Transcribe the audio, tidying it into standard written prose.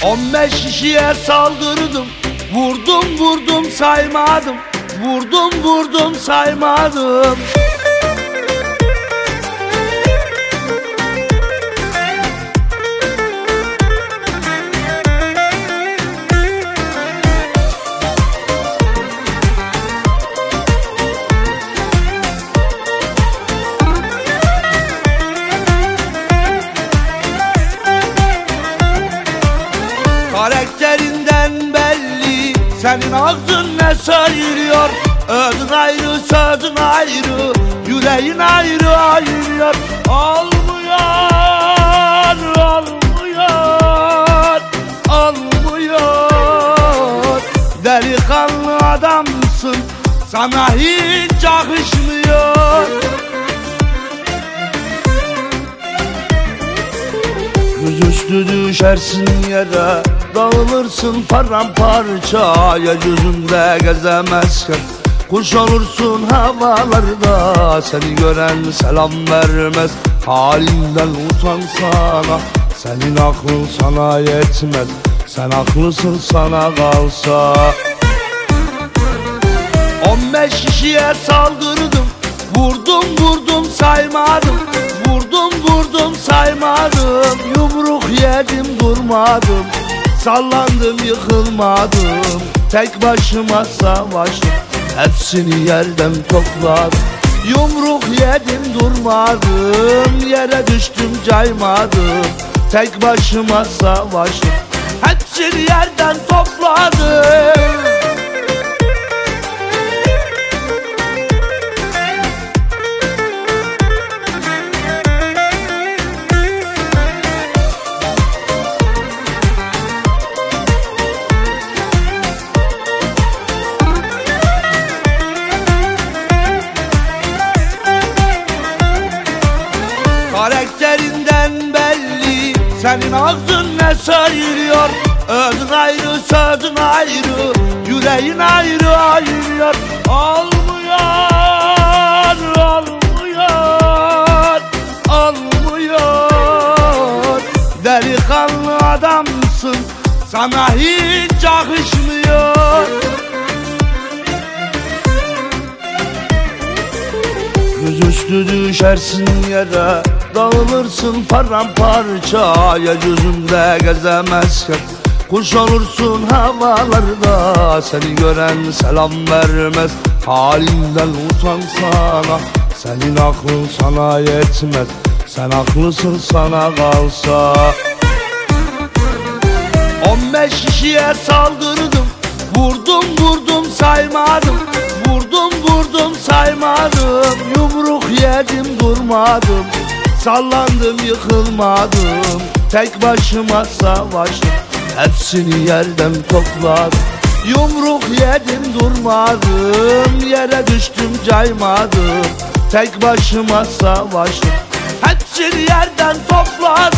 15 kişiye saldırdım, vurdum vurdum saymadım, vurdum vurdum saymadım. Karakterinden belli, senin ağzın ne sayırıyor? Ödün ayrı, sözün ayrı, yüreğin ayrı ayırıyor. Olmuyor, olmuyor, olmuyor. Delikanlı adamsın, sana hiç yakışmıyor. Yüzüstü düşersin yere, dağılırsın paramparça. Yeryüzünde gezemezken kuş olursun havalarda. Seni gören selam vermez, halinden utansana. Senin aklın sana yetmez, sen haklısın sana kalsa. 15 kişiye saldırdım, vurdum vurdum saymadım, vurdum vurdum saymadım. Yumruk yedim durmadım, sallandım yıkılmadım. Tek başıma savaştım, hepsini yerden topladım. Yumruk yedim durmadım, yere düştüm caymadım. Tek başıma savaştım, hepsini yerden topladım. Karakterinden belli, senin ağzın ne sayırıyor? Ödün ayrı, sözün ayrı, yüreğin ayrı ayırıyor. Olmuyor, olmuyor, olmuyor. Delikanlı adamsın, sana hiç yakışmıyor. Yüzüstü düşersin yere, dağılırsın paramparça. Yeryüzünde gezemezken kuş olursun havalarda. Seni gören selam vermez, halinden utansana. Senin aklın sana yetmez, sen haklısın sana kalsa. 15 kişiye saldırdım, vurdum vurdum saymadım, vurdum vurdum saymadım. Yumruk yedim durmadım, sallandım yıkılmadım. Tek başıma savaştım, hepsini yerden topladım. Yumruk yedim durmadım, yere düştüm caymadım. Tek başıma savaştım, hepsini yerden topladım.